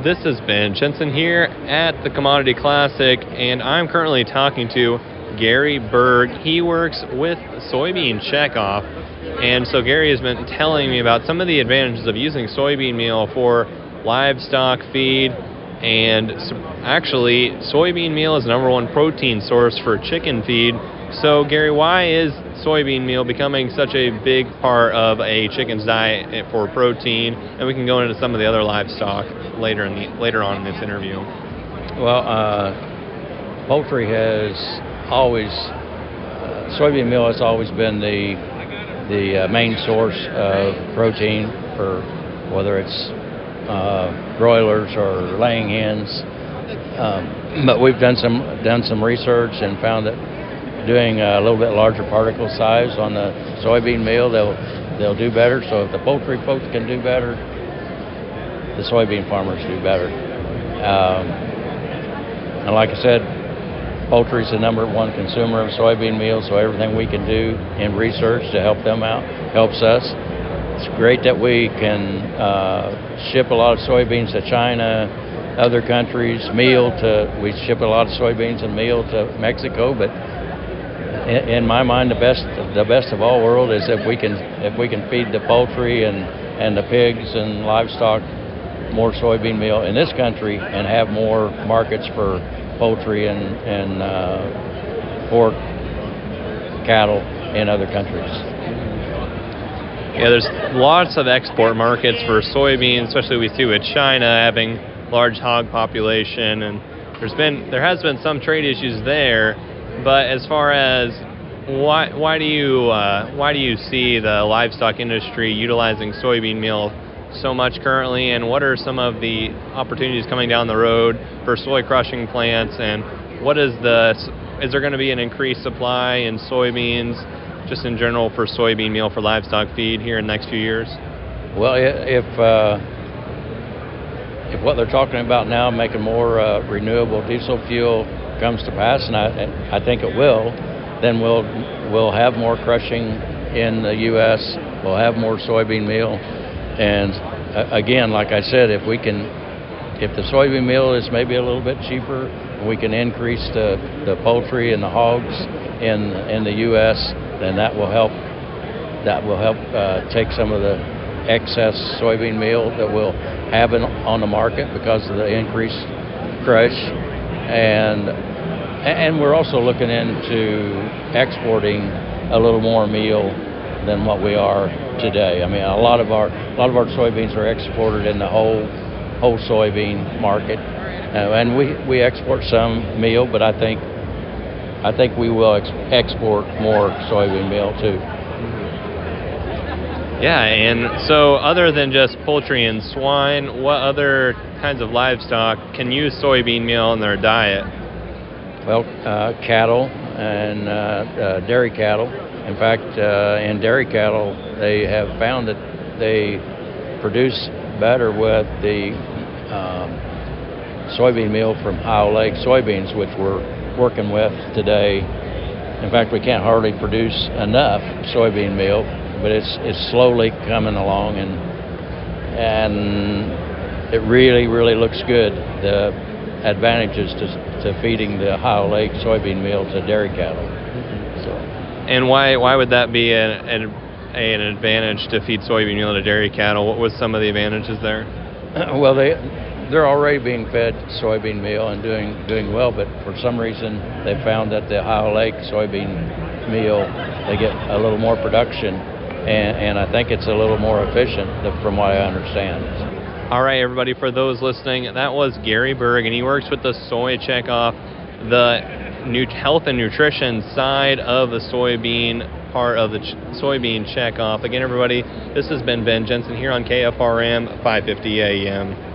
This has been Jensen here at the Commodity Classic, and I'm currently talking to Gary Berg. He works with Soybean Checkoff, and so Gary has been telling me about some of the advantages of using soybean meal for livestock feed, and actually soybean meal is the #1 protein source for chicken feed. So Gary, why is soybean meal becoming such a big part of a chicken's diet for protein? And we can go into some of the other livestock later on in this interview. Well, poultry has always, soybean meal has always been the main source of protein for whether it's broilers or laying hens. But we've done some research and found that doing a little bit larger particle size on the soybean meal, they'll do better. So if the poultry folks can do better, the soybean farmers do better. And like I said, poultry is the #1 consumer of soybean meal, so everything we can do in research to help them out helps us. It's great that we can ship a lot of soybeans to China, other countries, we ship a lot of soybeans and meal to Mexico, but in my mind, the best of all world is if we can feed the poultry and the pigs and livestock more soybean meal in this country and have more markets for poultry and pork, cattle in other countries. Yeah, there's lots of export markets for soybeans, especially we see with China having large hog population, and there has been some trade issues there. But as far as why do you see the livestock industry utilizing soybean meal so much currently, and what are some of the opportunities coming down the road for soy crushing plants, and is there going to be an increased supply in soybeans just in general for soybean meal for livestock feed here in the next few years? Well, if what they're talking about now, making more renewable diesel fuel, comes to pass, and I think it will, then we'll have more crushing in the U.S. We'll have more soybean meal, and again, like I said, if the soybean meal is maybe a little bit cheaper, and we can increase the poultry and the hogs in the U.S., then that will help take some of the excess soybean meal that we'll have on the market because of the increased crush. And we're also looking into exporting a little more meal than what we are today. I mean, a lot of our soybeans are exported in the whole soybean market, and we export some meal, but I think we will export more soybean meal too. Yeah, and so other than just poultry and swine, what other kinds of livestock can use soybean meal in their diet? Well, cattle and dairy cattle. In fact, in dairy cattle, they have found that they produce better with the soybean meal from Ohio Lake soybeans, which we're working with today. In fact, we can't hardly produce enough soybean meal, but it's slowly coming along, and it really, really looks good. The advantages to feeding the Ohio Lake soybean meal to dairy cattle. So. And why would that be an advantage to feed soybean meal to dairy cattle? What was some of the advantages there? Well, they're already being fed soybean meal and doing well, but for some reason they found that the Ohio Lake soybean meal, they get a little more production, and I think it's a little more efficient from what I understand. All right, everybody, for those listening, that was Gary Berg, and he works with the Soy Checkoff, the health and nutrition side of the soybean part of the Soybean Checkoff. Again, everybody, this has been Ben Jensen here on KFRM 550 AM.